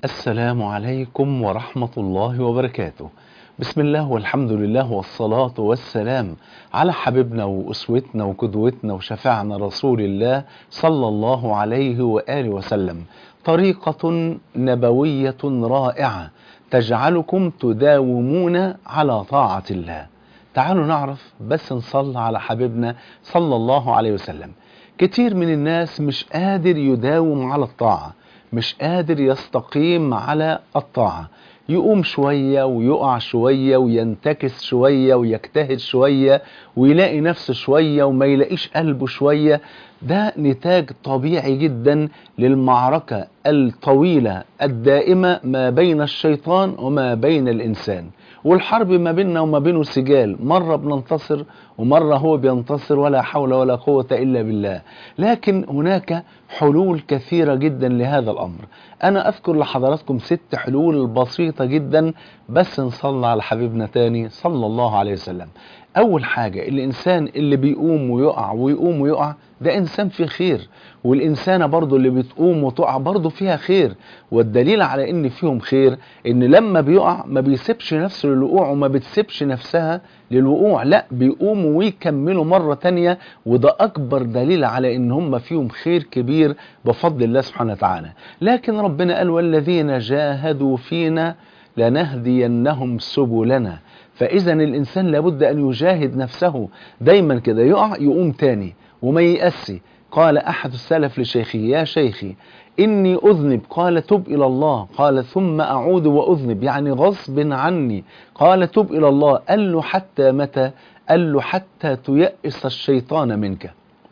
السلام عليكم ورحمة الله وبركاته. بسم الله والحمد لله والصلاة والسلام على حبيبنا وأسوتنا وقدوتنا وشفاعنا رسول الله صلى الله عليه وآله وسلم. طريقة نبوية رائعة تجعلكم تداومون على طاعة الله. تعالوا نعرف، بس نصلي على حبيبنا صلى الله عليه وسلم. كتير من الناس مش قادر يداوم على الطاعة، مش قادر يستقيم على الطاعة، يقوم شوية ويقع شوية وينتكس شوية ويجتهد شوية ويلاقي نفسه شوية وما يلاقيش قلبه شوية. ده نتاج طبيعي جدا للمعركة الطويلة الدائمة ما بين الشيطان وما بين الإنسان، والحرب ما بيننا وما بينه سجال، مرة بننتصر ومرة هو بينتصر، ولا حول ولا قوة إلا بالله. لكن هناك حلول كثيرة جدا لهذا الأمر. أنا أذكر لحضراتكم 6 حلول بسيطة جدا، بس نصلي على حبيبنا تاني صلى الله عليه وسلم. أول حاجة، الإنسان اللي بيقوم ويقع ويقوم ويقع ده إنسان فيه خير، والإنسانة برضو اللي بتقوم وتقع برضو فيها خير. والدليل على إن فيهم خير إن لما بيقع ما بيسيبش نفسه للوقوع وما بتسيبش نفسها للوقوع، لا بيقوموا ويكملوا مرة تانية، وده أكبر دليل على إن هم فيهم خير كبير بفضل الله سبحانه وتعالى. لكن ربنا قال: والذين جاهدوا فينا لنهدينهم سبلنا. فإذا الإنسان لابد أن يجاهد نفسه دايما كده، يقع يقوم تاني وما ييأسي. قال أحد السلف لشيخه: يا شيخي إني أذنب. قال: تب إلى الله. قال: ثم أعود وأذنب، يعني غصب عني. قال: تب إلى الله. قال له: حتى متى؟ قال له: حتى تيأس الشيطان منك.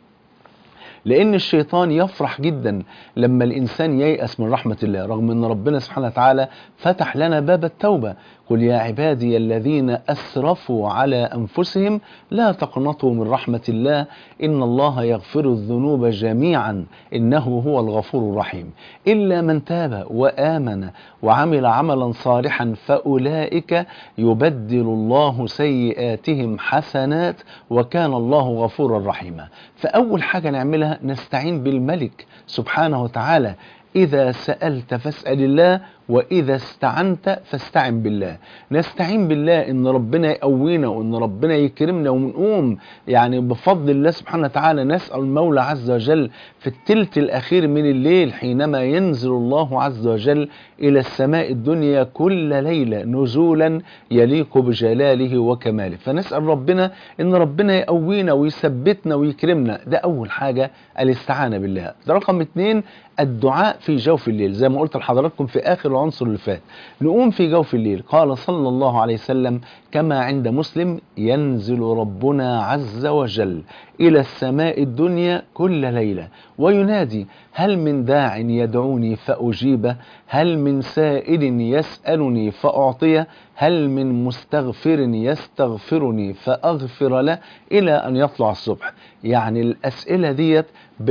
لأن الشيطان يفرح جدا لما الإنسان ييأس من رحمة الله، رغم أن ربنا سبحانه وتعالى فتح لنا باب التوبة. قل يا عبادي الذين أسرفوا على أنفسهم لا تقنطوا من رحمة الله إن الله يغفر الذنوب جميعا إنه هو الغفور الرحيم إلا من تاب وآمن وعمل عملا صالحا فأولئك يبدل الله سيئاتهم حسنات وكان الله غفورا رحيما. فأول حاجة نعملها نستعين بالملك سبحانه وتعالى. إذا سألت فاسأل الله، وإذا استعنت فاستعن بالله. نستعين بالله إن ربنا يقوينا وإن ربنا يكرمنا ونقوم يعني بفضل الله سبحانه وتعالى. نسأل المولى عز وجل في الثلث الأخير من الليل حينما ينزل الله عز وجل إلى السماء الدنيا كل ليلة نزولا يليق بجلاله وكماله، فنسأل ربنا إن ربنا يقوينا ويثبتنا ويكرمنا. ده أول حاجة، الاستعانة بالله. ده رقم 2، الدعاء في جوف الليل. زي ما قلت لحضراتكم في آخر العنصر اللي فات، نقوم في جوف الليل. قال صلى الله عليه وسلم كما عند مسلم: ينزل ربنا عز وجل إلى السماء الدنيا كل ليلة وينادي: هل من داع يدعوني فأجيبه؟ هل من سائل يسألني فأعطيه؟ هل من مستغفر يستغفرني فأغفر له؟ إلى أن يطلع الصبح. يعني الأسئلة ديت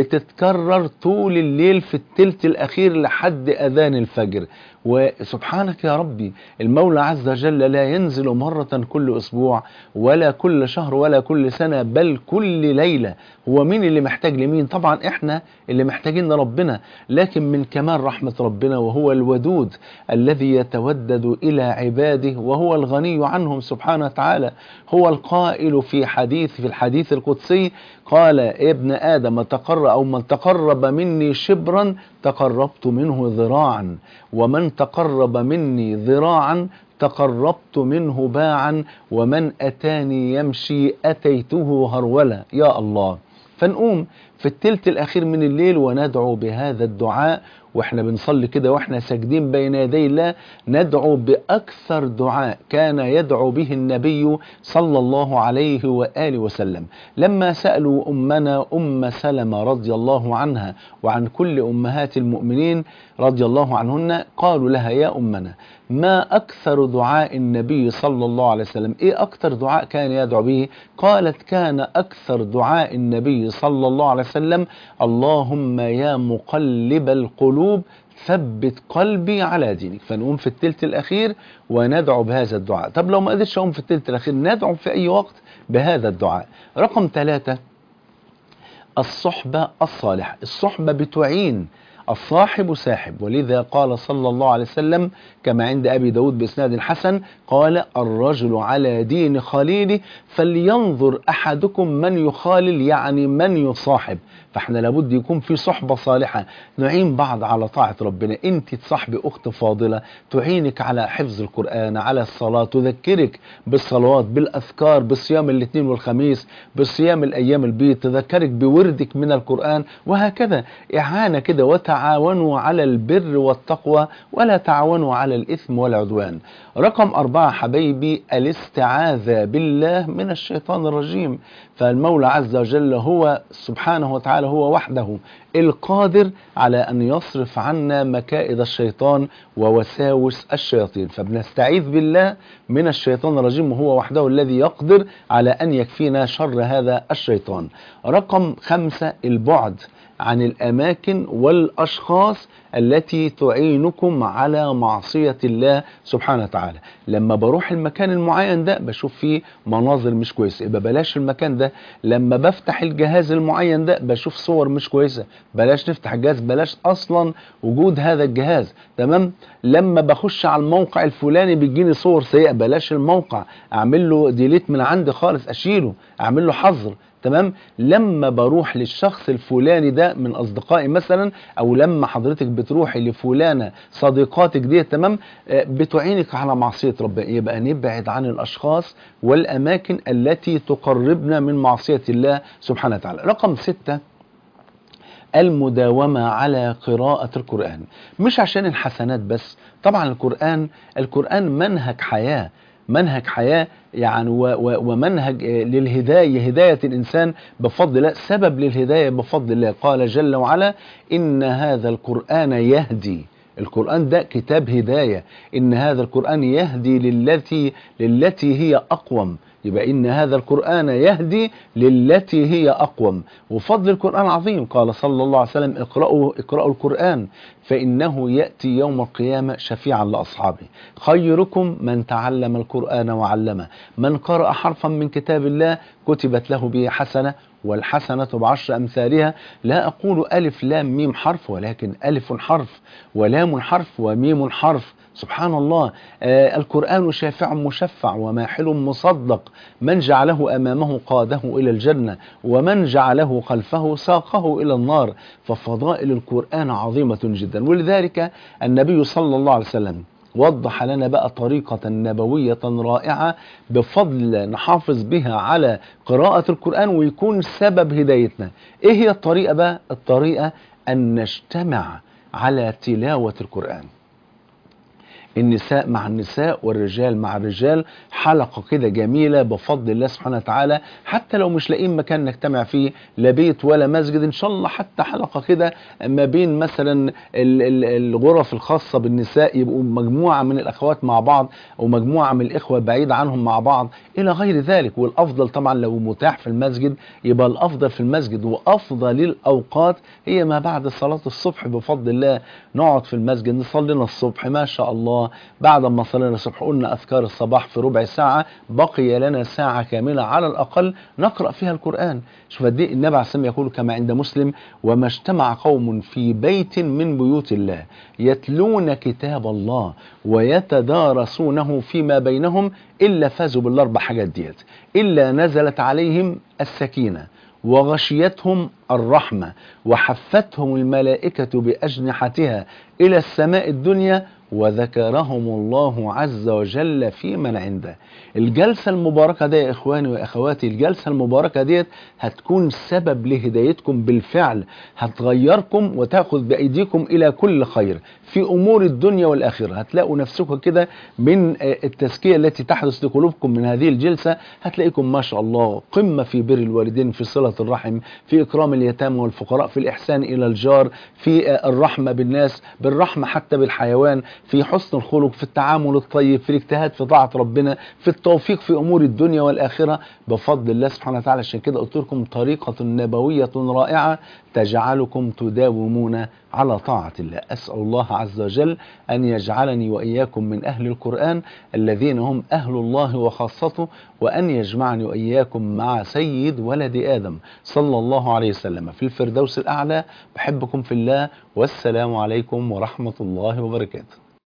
بتتكرر طول الليل في الثلث الأخير لحد أذان الفجر. وسبحانك يا ربي، المولى عز وجل لا ينزل مرة كل أسبوع ولا كل شهر ولا كل سنة، بل كل ليلة. هو مين اللي محتاج لمين؟ طبعا احنا اللي محتاجين لربنا، لكن من كمال رحمة ربنا وهو الودود الذي يتودد إلى عباده وهو الغني عنهم سبحانه وتعالى. هو القائل في الحديث القدسي: قال يا ابن آدم من تقرب مني شبرا تقربت منه ذراعا، ومن تقرب مني ذراعا تقربت منه باعا، ومن أتاني يمشي أتيته هرولا. يا الله. فنقوم في الثلث الأخير من الليل وندعو بهذا الدعاء، واحنا بنصلي كده واحنا ساجدين بين يدي الله، ندعو بأكثر دعاء كان يدعو به النبي صلى الله عليه وآله وسلم. لما سألوا أمنا أم سلمة رضي الله عنها وعن كل أمهات المؤمنين رضي الله عنهن، قالوا لها: يا أمنا، ما أكثر دعاء النبي صلى الله عليه وسلم؟ إيه أكثر دعاء كان يدعو به؟ قالت: كان أكثر دعاء النبي صلى الله عليه وسلم: اللهم يا مقلب القلوب ثبت قلبي على دينك. فنقوم في الثلث الأخير وندعو بهذا الدعاء. طب لو ما قدرتش أقوم في الثلث الأخير، ندعو في أي وقت بهذا الدعاء. رقم 3، الصحبة الصالحة. الصحبة بتعين الصاحب ساحب. ولذا قال صلى الله عليه وسلم كما عند أبي داود بإسناد حسن قال: الرجل على دين خليله فلينظر أحدكم من يخالل، يعني من يصاحب. فاحنا لابد يكون في صحبة صالحة نعين بعض على طاعة ربنا. انت تصاحبي أخت فاضلة تعينك على حفظ القرآن، على الصلاة، تذكرك بالصلوات، بالأذكار، بصيام الاثنين والخميس، بصيام الأيام البيض، تذكرك بوردك من القرآن، وهكذا إعانة كده. وتعاونوا على البر والتقوى ولا تعاونوا على الإثم والعدوان. رقم 4 حبايبي الاستعاذة بالله من الشيطان الرجيم. فالمولى عز وجل هو سبحانه وتعالى هو وحده القادر على أن يصرف عنا مكائد الشيطان ووساوس الشياطين، فبنستعيذ بالله من الشيطان الرجيم، وهو وحده الذي يقدر على أن يكفينا شر هذا الشيطان. رقم 5 البعد عن الأماكن والأشخاص التي تعينكم على معصية الله سبحانه وتعالى. لما بروح المكان المعين ده بشوف فيه مناظر مش كويسة، يبقى بلاش المكان ده. لما بفتح الجهاز المعين ده بشوف صور مش كويسة، بلاش نفتح الجهاز، بلاش أصلا وجود هذا الجهاز. تمام. لما بخش على الموقع الفلاني بيجيني صور سيئة، بلاش الموقع، أعمل له ديليت من عندي خالص، أشيله، أعمل له حظر. تمام. لما بروح للشخص الفلاني ده من اصدقائي مثلا، او لما حضرتك بتروحي لفلانه صديقاتك دي، تمام، بتعينك على معصيه ربنا، يبقى نبعد عن الاشخاص والاماكن التي تقربنا من معصيه الله سبحانه وتعالى. رقم 6 المداومة على قراءة القرآن، مش عشان الحسنات بس. طبعا القرآن منهج حياة، منهج حياة يعني ومنهج للهداية، هداية الإنسان بفضل الله، سبب للهداية بفضل الله. قال جل وعلا: إن هذا القرآن يهدي. القرآن ده كتاب هداية. إن هذا القرآن يهدي للتي هي أقوم. يبقى إن هذا القرآن يهدي للتي هي أقوم. وفضل القرآن عظيم. قال صلى الله عليه وسلم: اقرأوا القرآن فإنه يأتي يوم القيامة شفيعا لأصحابه. خيركم من تعلم القرآن وعلمه. من قرأ حرفا من كتاب الله كتبت له به حسنة، والحسنة بعشر أمثالها. لا أقول ألف لام ميم حرف، ولكن ألف حرف ولام حرف وميم حرف. سبحان الله. القرآن شافع مشفع وماحل مصدق. من جعله أمامه قاده إلى الجنة، ومن جعله خلفه ساقه إلى النار. ففضائل القرآن عظيمة جدا. ولذلك النبي صلى الله عليه وسلم وضح لنا بقى طريقة نبوية رائعة بفضل نحافظ بها على قراءة القرآن ويكون سبب هدايتنا. ايه هي الطريقة بقى؟ الطريقة أن نجتمع على تلاوة القرآن، النساء مع النساء والرجال مع الرجال، حلقة كده جميلة بفضل الله سبحانه وتعالى. حتى لو مش لاقيين مكان نجتمع فيه، لا بيت ولا مسجد، ان شاء الله حتى حلقة كده ما بين مثلا الغرف الخاصة بالنساء، يبقوا مجموعة من الأخوات مع بعض أو مجموعة من الإخوة بعيد عنهم مع بعض إلى غير ذلك. والأفضل طبعا لو متاح في المسجد يبقى الأفضل في المسجد، وأفضل الأوقات هي ما بعد صلاة الصبح بفضل الله. نقعد في المسجد نصلي لنا الصبح ما شاء الله، بعد ما صلينا الصبح قلنا أذكار الصباح في ربع ساعة، بقي لنا ساعة كاملة على الأقل نقرأ فيها القرآن. شوف قد ايه النبي عليه الصلاة والسلام يقول كما عند مسلم: وما اجتمع قوم في بيت من بيوت الله يتلون كتاب الله ويتدارسونه فيما بينهم إلا فازوا بالأربع حاجات ديت، إلا نزلت عليهم السكينة وغشيتهم الرحمة وحفتهم الملائكة بأجنحتها إلى السماء الدنيا وذكرهم الله عز وجل في من عنده. الجلسة المباركة دي يا إخواني وأخواتي، الجلسة المباركة ديت هتكون سبب لهدايتكم بالفعل، هتغيركم وتأخذ بأيديكم إلى كل خير في أمور الدنيا والآخرة. هتلاقوا نفسكم كده من التزكية التي تحدث لقلوبكم من هذه الجلسة، هتلاقيكم ما شاء الله قمة في بر الوالدين، في صلة الرحم، في إكرام اليتامى والفقراء، في الإحسان إلى الجار، في الرحمة بالناس، بالرحمة حتى بالحيوان، في حسن الخلق، في التعامل الطيب، في الاجتهاد في طاعة ربنا، في التوفيق في أمور الدنيا والآخرة بفضل الله سبحانه وتعالى. عشان كده قلت لكم طريقة نبوية رائعة تجعلكم تداومون على طاعة الله. أسأل الله عز وجل أن يجعلني وإياكم من أهل القرآن الذين هم أهل الله وخاصته، وأن يجمعني وإياكم مع سيد ولد آدم صلى الله عليه وسلم في الفردوس الأعلى. بحبكم في الله والسلام عليكم ورحمة الله وبركاته.